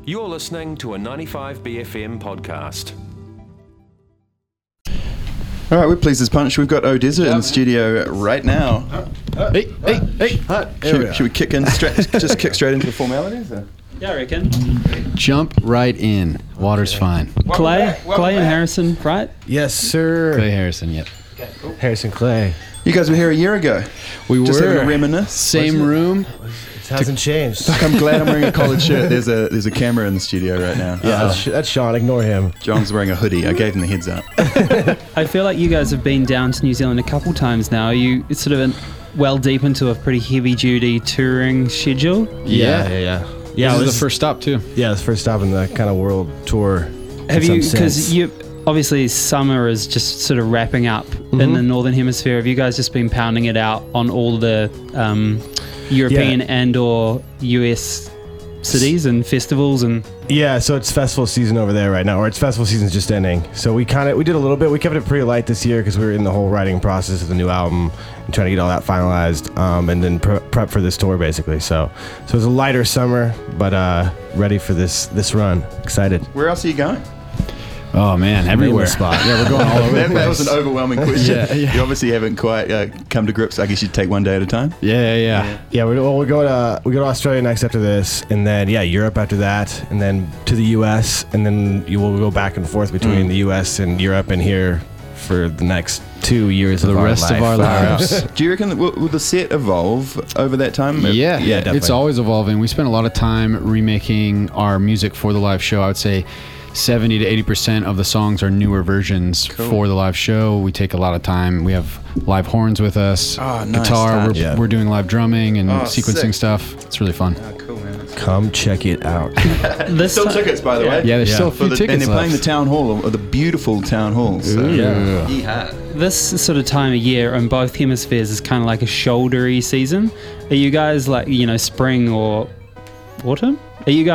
You're listening to a 95BFM podcast. All right, we're pleased as punch. We've got Odessa in the studio right now. Hey. Should we kick in? Just kick straight into the formalities? Or? Yeah, I reckon. Jump right in. Water's fine. Clay and Harrison, right? Yes, sir. Clay Harrison, yep. Harrison Clay. You guys were here a year ago. We Just were. having a reminisce. Same room. It hasn't changed. I'm glad I'm wearing a collared shirt. There's a camera in the studio right now. Yeah, that's Sean. Ignore him. John's wearing a hoodie. I gave him the heads up. I feel like you guys have been down to New Zealand a couple times now. Are you sort of well deep into a pretty heavy-duty touring schedule? Yeah. Yeah, this is the first stop, too. Yeah, it's the first stop in the kind of world tour. Have you, because you obviously summer is just sort of wrapping up in the Northern Hemisphere. Have you guys just been pounding it out on all the European and or US cities and festivals? And Yeah, so it's festival season over there right now, or it's festival season's just ending. So we did a little bit. We kept it pretty light this year because we were in the whole writing process of the new album and trying to get all that finalized, and then prep for this tour basically. So it was a lighter summer, but ready for this run. Excited. Where else are you going? Oh, man, everywhere. Spot. Yeah, we're going all over the That was place. an overwhelming question. Yeah. You obviously haven't quite come to grips. I guess you'd take one day at a time. Yeah. Yeah, we go to Australia next after this, and then Europe after that, and then to the U.S., and then you will go back and forth between the U.S. and Europe and here for the next 2 years For the rest of our lives. Do you reckon that will the set evolve over that time? Yeah, definitely. it's always evolving. We spend a lot of time remaking our music for the live show. I would say 70 to 80% of the songs are newer versions for the live show. We take a lot of time. We have live horns with us, nice guitar. touch. We're doing live drumming and sequencing sick. stuff. It's really fun. Oh, cool, man. Come check it out. this Still ti- tickets, by the way. Yeah, there's still a few And tickets they're playing the left. town hall, or the beautiful town hall. So. Yeah. This sort of time of year in both hemispheres is kind of like a shouldery season. Are you guys like, spring or autumn? Are you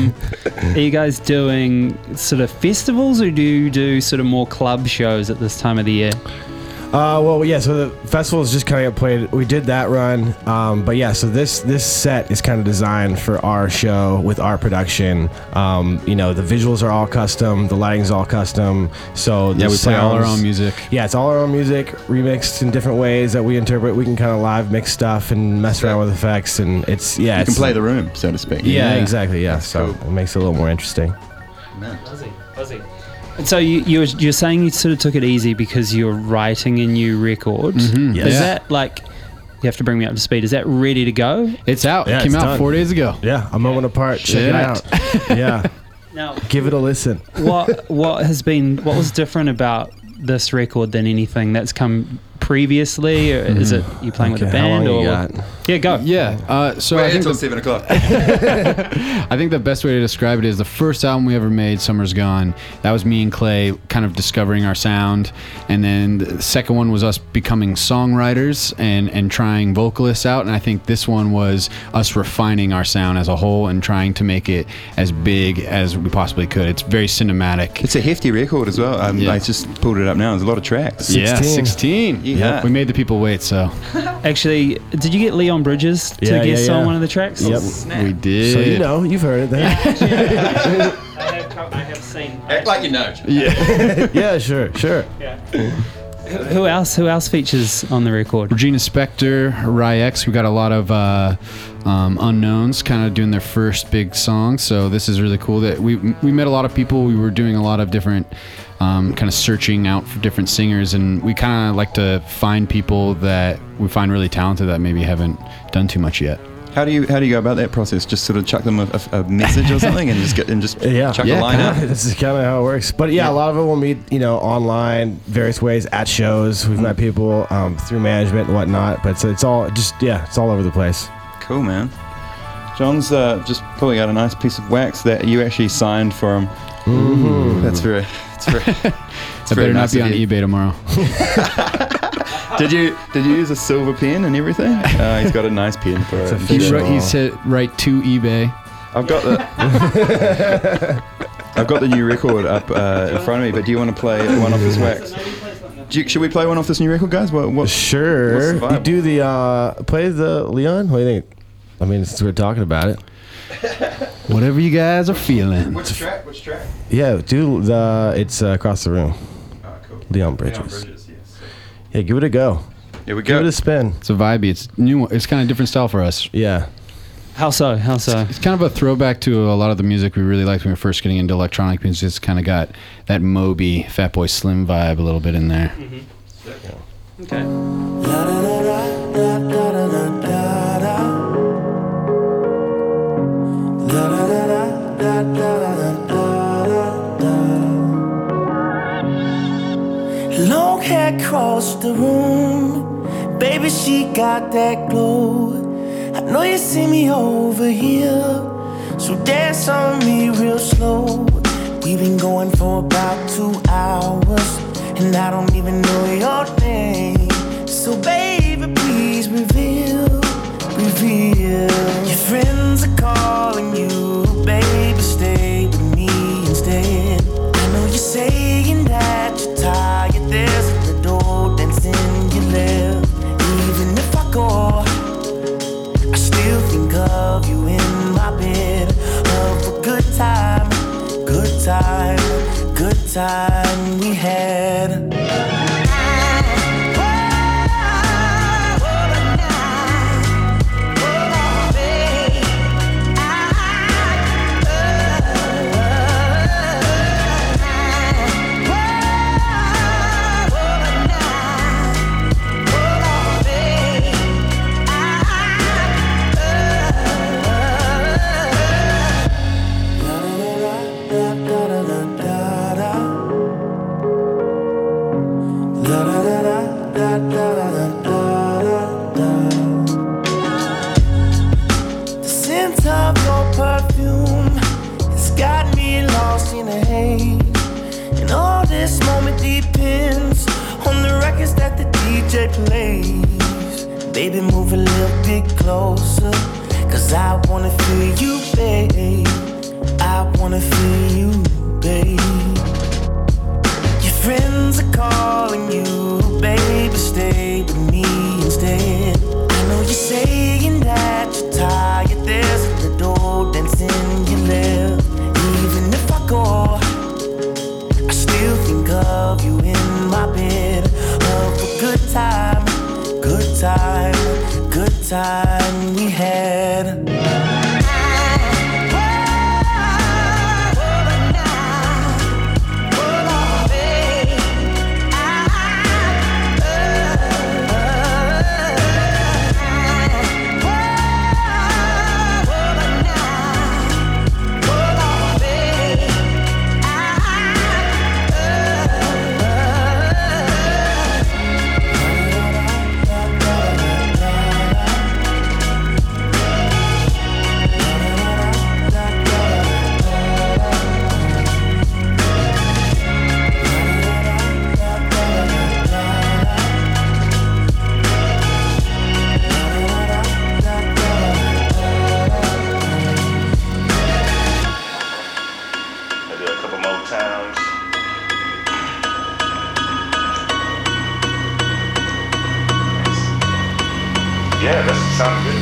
guys doing sort of festivals, or do you do sort of more club shows at this time of the year? So the festival is just kind of played. We did that run, so this set is kind of designed for our show with our production. The visuals are all custom, the lighting's all custom. So Yeah, we play all our own music. Yeah, it's all our own music, remixed in different ways that we interpret. We can kind of live mix stuff and mess around with effects, and it's You can play the room, so to speak. Yeah, exactly. Yeah, so cool. it makes it a little more interesting. Fuzzy. And so you're saying you sort of took it easy because you're writing a new record. Yes. Is that like, you have to bring me up to speed, is that ready to go? It's out. Yeah, It came it's out done. 4 days ago. Yeah, a moment apart. Check Shit. it out. Yeah, Now, give it a listen. what was different about this record than anything that's come previously? Or is it you playing with a Okay, how band? long Or you got? Yeah, go. Yeah. So I think until 7 o'clock. I think the best way to describe it is the first album we ever made, Summer's Gone. That was me and Clay kind of discovering our sound. And then the second one was us becoming songwriters and trying vocalists out. And I think this one was us refining our sound as a whole and trying to make it as big as we possibly could. It's very cinematic. It's a hefty record as well. Yeah. I just pulled it up now. There's a lot of tracks. Yeah, 16. 16. Yeah. We made the people wait, so Actually, did you get Leon Bridges to Yeah, guest yeah. on one of the tracks? Yep. we did. So you've heard it then. I have seen. Act like you know. Yeah, sure. Who else features on the record? Regina Spektor, Ryex. We got a lot of unknowns kind of doing their first big song. So this is really cool that we met a lot of people. We were doing a lot of different kind of searching out for different singers, and we kind of like to find people that we find really talented that maybe haven't done too much yet. How do you go about that process? Just sort of chuck them a message or something, and just chuck a line out. This is kind of how it works. But a lot of it we'll meet, online, various ways at shows. We've met people through management and whatnot. But it's all it's all over the place. Cool, man. John's just pulling out a nice piece of wax that you actually signed for him. Mm-hmm. That's very. That better not be on eBay tomorrow. Did you use a silver pen and everything? He's got a nice pen for it. He said right to eBay. I've got the new record up in front of me. But do you want to play one off this wax? Should we play one off this new record, guys? What? Sure. What's the vibe? You do the play the Leon. What do you think? I mean, since we're talking about it. Whatever you guys are feeling. Which track? Which track? Yeah, dude, it's Across the Room. Cool. Leon Bridges. Yes. Yeah, give it a go. Here we Give go. it a spin. It's a vibey. It's new. It's kind of different style for us. Yeah. How so? How so? It's kind of a throwback to a lot of the music we really liked when we were first getting into electronic music. It's kind of got that Moby, Fatboy Slim vibe a little bit in there. Okay. Long hair across the room, baby, she got that glow. I know you see me over here, so dance on me real slow. We've been going for about 2 hours, and I don't even know your name. So baby, please reveal. Your friends are calling you, baby, stay with me instead. I know you're saying that you're tired, there's a little dance in your left. Even if I go, I still think of you in my bed. Of a good time we had. The scent of your perfume has got me lost in a haze, and all this moment depends on the records that the DJ plays. Baby, move a little bit closer, 'cause I wanna feel you, babe. I wanna feel you, babe. Your friends are calling you, baby, stay with me instead. I know you're saying that you're tired, there's a little dance in your left. Even if I go, I still think of you in my bed. Of a good time we had. Yeah, that sounds good.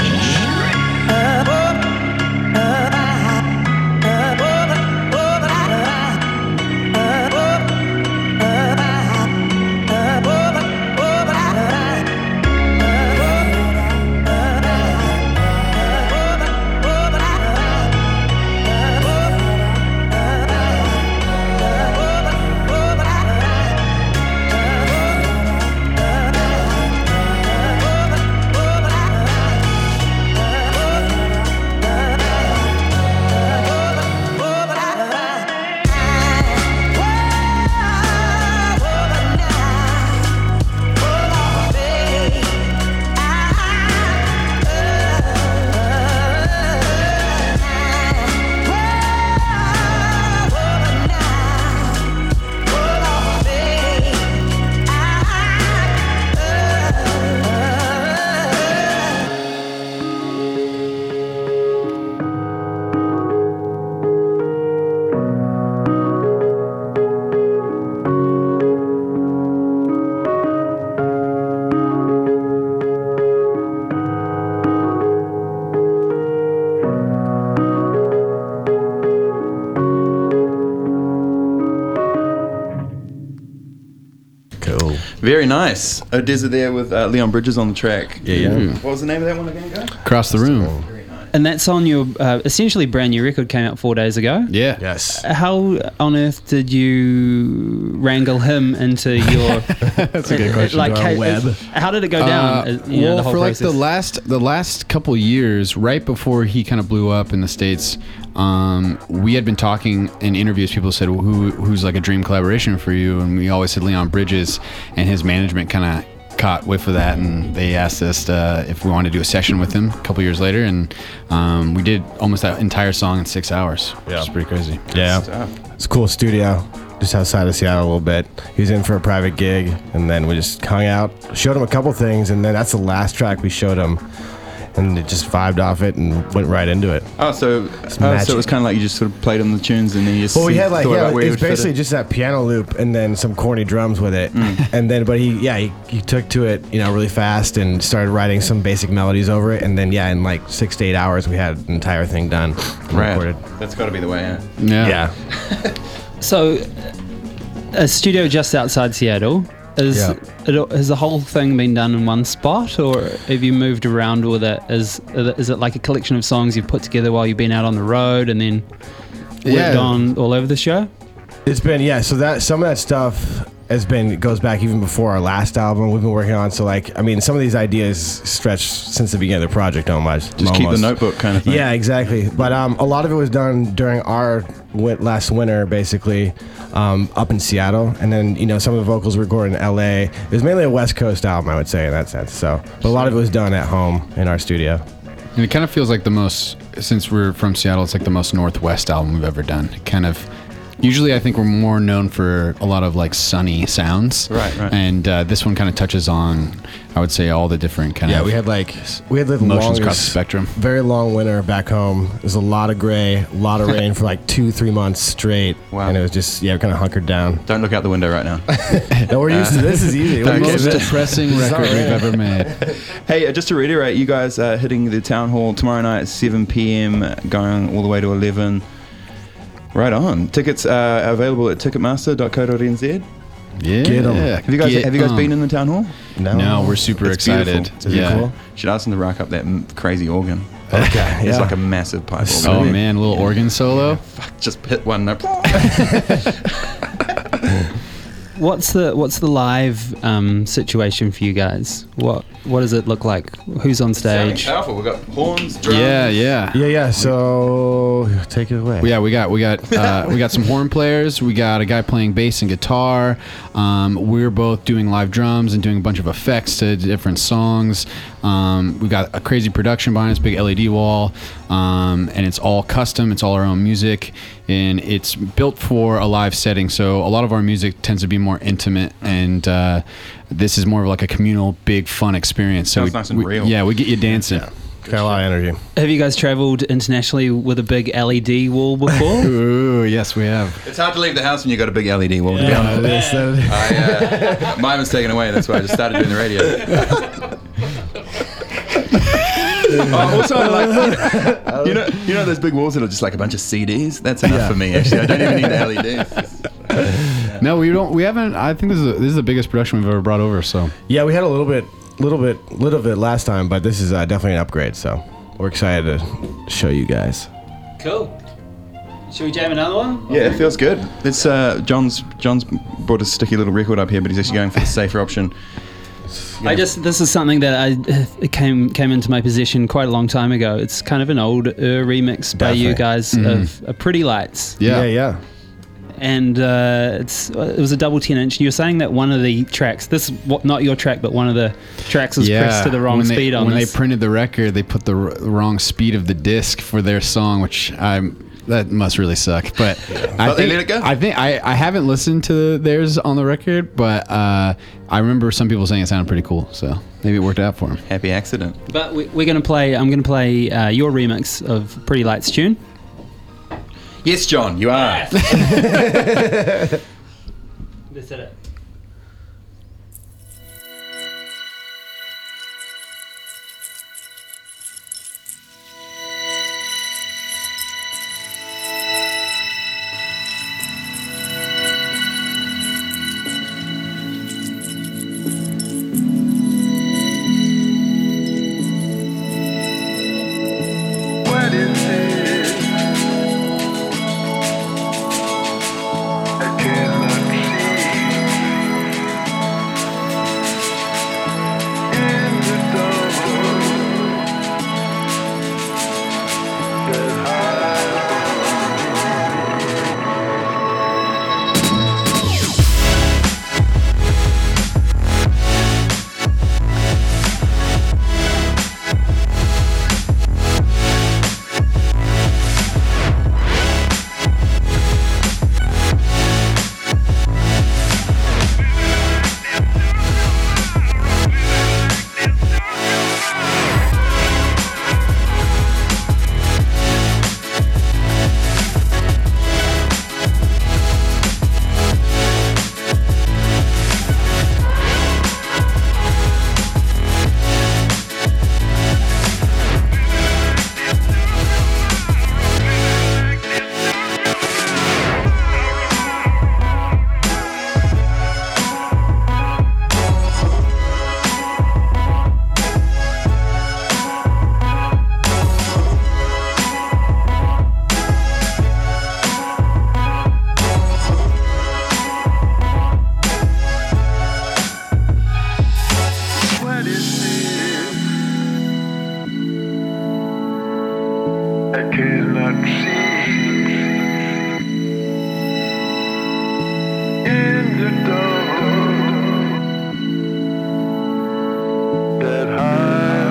Very nice. Odessa there with Leon Bridges on the track. Yeah. What was the name of that one again, guys? Across the room. And that's on your essentially brand new record, came out 4 days ago. Yeah. Yes. How on earth did you wrangle him into your? That's a good question. Like, how did it go down? Well, the whole for like process? the last couple years, right before he kind of blew up in the States, we had been talking in interviews. People said, well, "Who's like a dream collaboration for you?" And we always said Leon Bridges, and his management kind of caught whiff of that, and they asked us if we wanted to do a session with him a couple years later, and we did almost that entire song in 6 hours. Yeah. Which is pretty crazy. Yeah. It's a cool studio just outside of Seattle a little bit. He was in for a private gig, and then we just hung out, showed him a couple things, and then that's the last track we showed him. And it just vibed off it and went right into it. Oh, so it was kind of like you just sort of played on the tunes and then you just Well, we had like, thought yeah, about where you it's would fit basically it. just that piano loop and then some corny drums with it. And then, but he took to it, really fast and started writing some basic melodies over it. And then, in like 6 to 8 hours, we had the entire thing done and recorded. That's got to be the way, yeah. Yeah. So, a studio just outside Seattle. Has the whole thing been done in one spot, or have you moved around with it? Is it like a collection of songs you've put together while you've been out on the road and then worked on all over the show? It's been, so that some of that stuff goes back even before our last album we've been working on. So some of these ideas stretch since the beginning of the project almost. Just keep the notebook kind of thing. Yeah, exactly. But a lot of it was done during our last winter, basically, up in Seattle. And then, some of the vocals were recorded in LA. It was mainly a West Coast album, I would say, in that sense. So, but a lot of it was done at home in our studio. And it kind of feels like the most, since we're from Seattle, it's like the most Northwest album we've ever done. It kind of, usually I think we're more known for a lot of like sunny sounds. Right. And this one kind of touches on, I would say, all the different kind of we had the emotions longest, across the spectrum. very long winter back home. There's a lot of gray, a lot of rain for like 2-3 months straight. Wow. And it was just, kind of hunkered down. Don't look out the window right now. No, we're used to this. Is easy. The We're most used to this. depressing record we've ever made. Hey, just to reiterate, you guys are hitting the Town Hall tomorrow night at 7 p.m, going all the way to 11. Right on. Tickets are available at ticketmaster.co.nz. Yeah. Get 'em. Have you guys been in the Town Hall? No, we're super It's excited. beautiful. Is it cool? Should ask them to rack up that crazy organ. Okay. It's like a massive pipe organ. Oh man, a little organ solo. Fuck, just hit one note. What's the live situation for you guys? What does it look like? Who's on Sounding stage? powerful. We've got horns, drums. Yeah. So take it away. Yeah, we got some horn players. We got a guy playing bass and guitar. We're both doing live drums and doing a bunch of effects to different songs. We got a crazy production behind us, big LED wall, and it's all custom. It's all our own music, and it's built for a live setting. So a lot of our music tends to be more intimate, and this is more of like a communal, big, fun experience. So Sounds nice and real. Yeah, we get you dancing. Got a lot of energy. Have you guys traveled internationally with a big LED wall before? Ooh, yes, we have. It's hard to leave the house when you got a big LED wall. To be honest. Mine was taken away. That's why I just started doing the radio. Also, like, you know those big walls that are just like a bunch of CDs? That's enough for me, actually. I don't even need the LEDs. No, we don't. We haven't. I think this is the biggest production we've ever brought over. So Yeah, we had a little bit last time, but this is definitely an upgrade. So we're excited to show you guys. Cool. Should we jam another one? Yeah, it feels good. It's John's brought a sticky little record up here, but he's actually going for the safer option. This is something that it came into my possession quite a long time ago. It's kind of an old remix by you guys of Pretty Lights. Yeah. And it was a double 10-inch. You were saying that one of the tracks, this is not your track, but one of the tracks was pressed to the wrong speed on when this. they printed the record, they put the wrong speed of the disc for their song, which that must really suck. But they let it go? I think I haven't listened to theirs on the record, but I remember some people saying it sounded pretty cool. So maybe it worked out for them. Happy accident. But I'm going to play your remix of Pretty Lights tune. Yes, John, you are. That's it. cannot see. In the dark that hides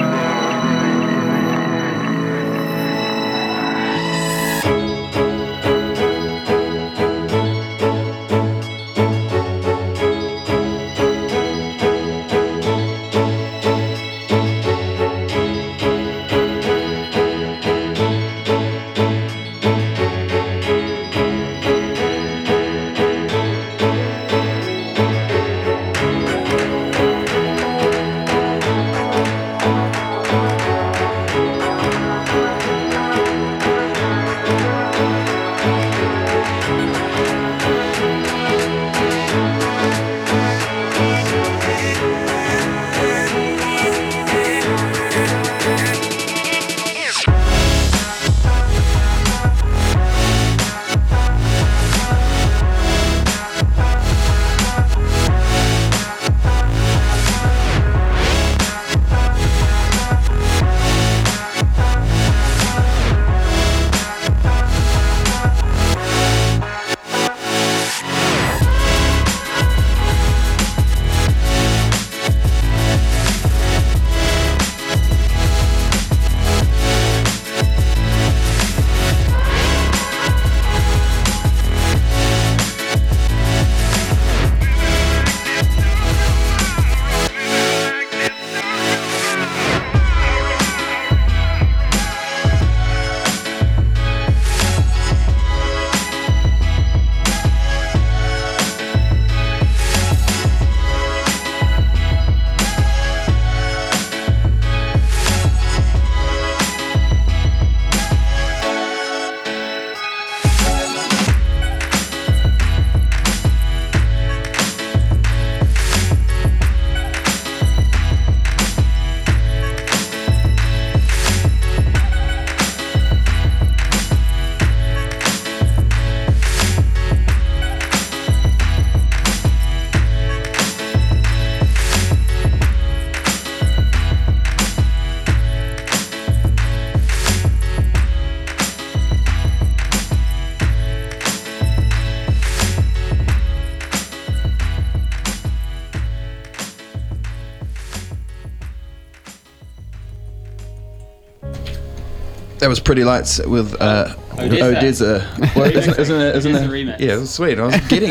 That was Pretty Lights with Odessa. Well, isn't it? Odessa remix. Yeah, it was sweet. I was getting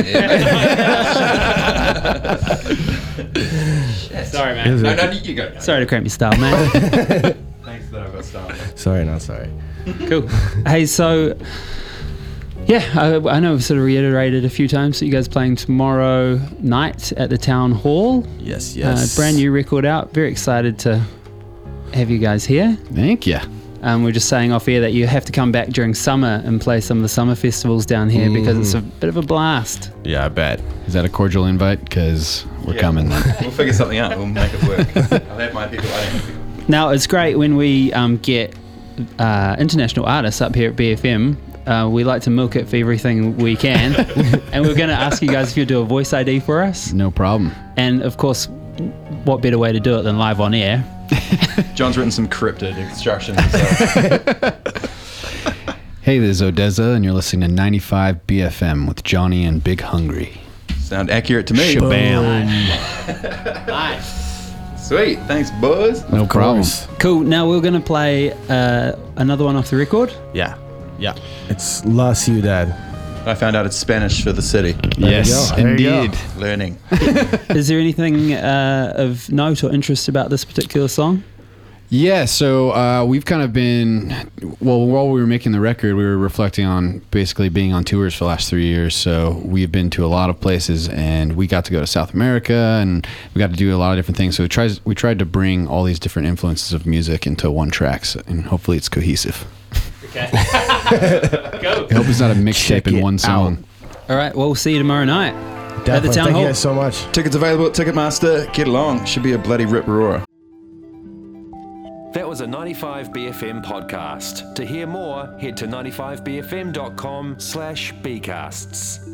it. Sorry, man. No, you go. Sorry to cramp your style, man. Thanks that I got started. Sorry, not sorry. Cool. Hey, so yeah, I know we've sort of reiterated a few times that you guys are playing tomorrow night at the Town Hall. Yes. Brand new record out. Very excited to have you guys here. Thank you. We're just saying off air that you have to come back during summer and play some of the summer festivals down here because it's a bit of a blast. Yeah, I bet. Is that a cordial invite? Because we're coming then. We'll figure something out. We'll make it work. I'll have my people. I don't have people. Now, it's great when we get international artists up here at BFM. We like to milk it for everything we can. And we're going to ask you guys if you'll do a voice ID for us. No problem. And, of course, what better way to do it than live on air? John's written some cryptid instructions. Hey, this is Odessa, and you're listening to 95 BFM with Johnny and Big Hungry. Sound accurate to me. Shabam. Nice. Sweet. Thanks, boys. No problem. Cool. Now we're going to play another one off the record. Yeah. It's La Ciudad. I found out it's Spanish for the city. Yes, There you go. indeed. Learning. Is there anything of note or interest about this particular song? Yeah, so we've kind of been, well, while we were making the record, we were reflecting on basically being on tours for the last 3 years. So we've been to a lot of places, and we got to go to South America, and we got to do a lot of different things. So we tried to bring all these different influences of music into one track, and hopefully it's cohesive. Okay. Go. I hope it's not a mixtape in one song. All right. Well, we'll see you tomorrow night. Definitely. At the Town Thank Hall. you guys so much. Tickets available at Ticketmaster. Get along. Should be a bloody rip-roar. That was a 95BFM podcast. To hear more, head to 95bfm.com/bcasts.